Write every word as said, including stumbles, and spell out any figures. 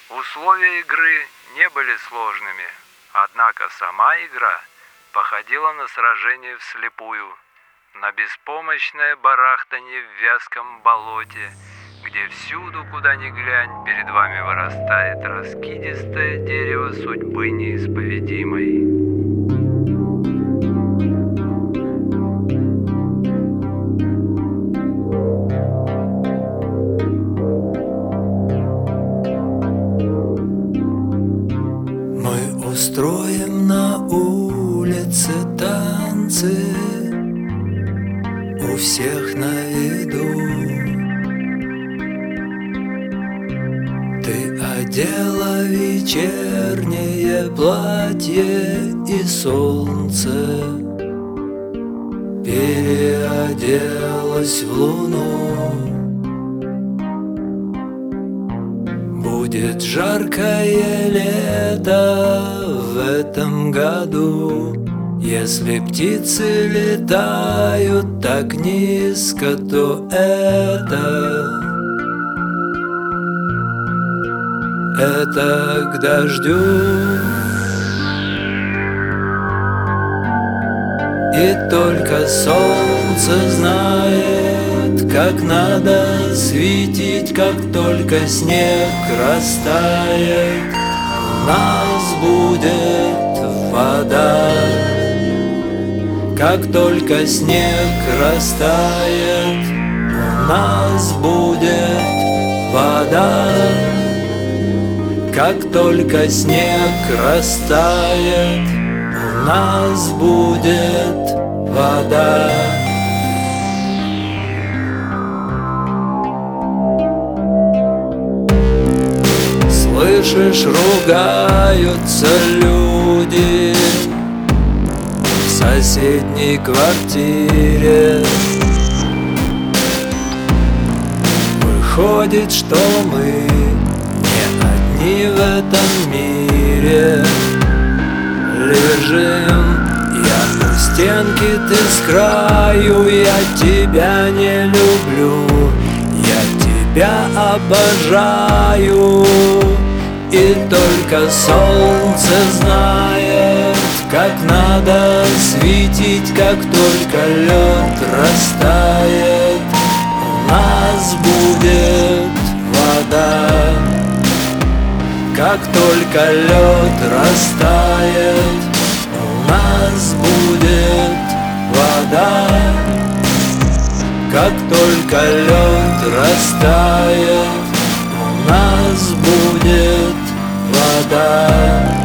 Условия игры не были сложными, однако сама игра походила на сражение вслепую, на беспомощное барахтанье в вязком болоте, где всюду, куда ни глянь, перед вами вырастает раскидистое дерево судьбы неисповедимой. Мы устроим на улице танцы, у всех на виду. Ты одела вечернее платье, и солнце переоделось в луну. Будет жаркое лето в этом году, если птицы летают так низко, то это Это к дождю. И только солнце знает, как надо светить, как только снег растает, у нас будет вода. Как только снег растает, у нас будет вода. Как только снег растает, у нас будет вода. Слышишь, ругаются люди в соседней квартире. Выходит, что мы не в этом мире лежим. Я у стенки, ты с краю, я тебя не люблю, я тебя обожаю. И только солнце знает, как надо светить, как только лед растает, у нас будет вода. Как только лед растает, у нас будет вода. Как только лед растает, у нас будет вода.